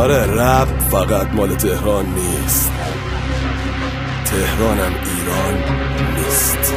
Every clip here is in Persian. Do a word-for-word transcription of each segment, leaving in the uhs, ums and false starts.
آره رپ فقط مال تهران نیست، تهرانم ایران نیست.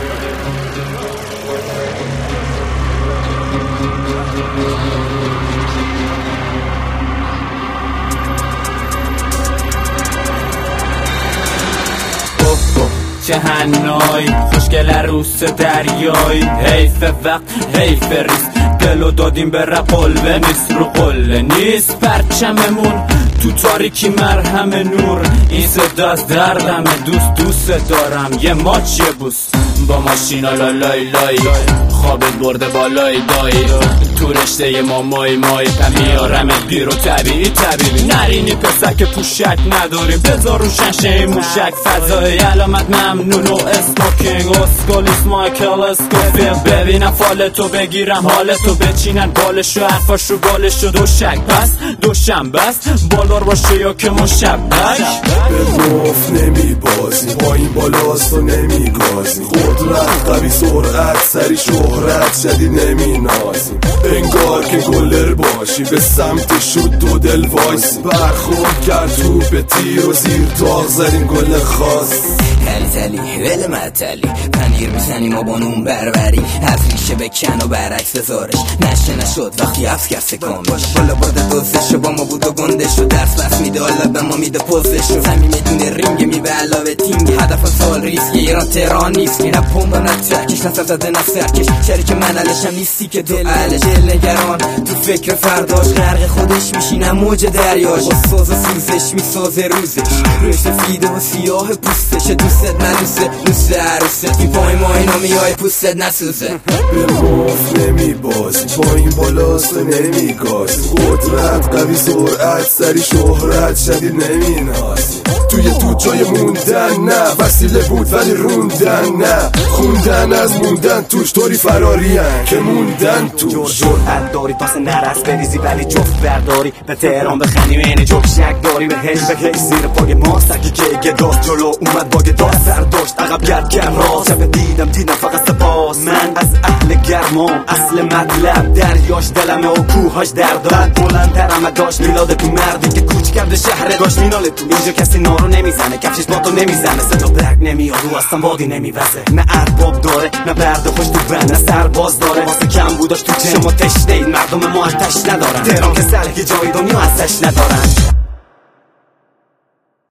چه هنای خوشگل روس دریایی، حیف وقت حیف ریست، دلو دادیم به رپ قلبه نیست، رو قله نیست پرچممون تو تاریکی مرهم نور. این صدا از دردمه، دوست دوست دارم یه ماچ یه بوس با ماشینا لای لای، خوابت برده بالای دای، تو رشته ما مای مای میارمت بیرو طبیعی طبیعی. نرینی پسر که پوشک نداریم، بذار رو شنشه موشک فضای علامت ممنون و اسموکینگ اسکولیس مایکل اسکوفیل. ببینم فالتو بگیرم حالتو بچینن بالشو حرفاشو بالشو دوشک پس دوشم بس بالار باشه یا که مشبک. به مف نمی بازی پایین بالاست و نمی گازی، قدرت قوی سرعت سری شهرت شدی نمی نازی، انگار که گلر باشی به سمت شد دو دل وایسی، برخورد کرد تو به تیر و زیر داغ زدین گل خاص. تلی تلی ول متلی پنیر میزنیم و بانون بربری، از ریشه بکن و برعکس زارش نشه نشد وقتی افکر سکامش بالا باده دوزش با ما بود و گندش و درس بس میده حالا به ما میده پوزش و زمین میدونه رینگ میبه علاوه تینگ. هدف سال ریسک ایران تهران نیست، میرم پومب و نترکش نصف زده نسرکش شریک من علشم نیستی که دل علش دل نگران تو فکر فرداش غرق خودش میشینم موج دریاش با ساز و سوزش میسازه روزش روی سفیده و سیاه پوستش دوست نلوسه دوست عروسه این پای ما اینا میای پوستت نسوزه. به مف نمی بازی پایین بالاست و نمی گازی، قدرت قوی سرعت سری شهرت شدی نمی نازی، توی تو جای موندن نه وسیله بود ولی روندن نه، خوندن از موندن توش طوری فرارین که موندن توش. جرأت داری پاس نرس بریزی ولی جفت برداری به تهران بخنی مینه جوک شک داری به هش به هش زیر پاگ ما سکی که گداست جلو اومد باگ داست سر داشت عقب گرد گرم راست شب دیدم دیدم فقط سپاس من از اهل گرمام اصل مطلب دریاش دلمه و کوهاش درداد بلند ترمه داشت میلاد تو مردی که کوچ کرده شهر داشت مینال تو اینجا کسی نارو نمیزنه کفشش با تو نمیزنه صدا برگ نمیاد رو اصلا وادی نمیوزه نه ارباب داره نه برده خوش تو بند نه سرباز داره واسه کم بوداش تو جن شما تشنه اید مردم ما آتش ندارن تهران که سلک جای دنیا ازش ندارن.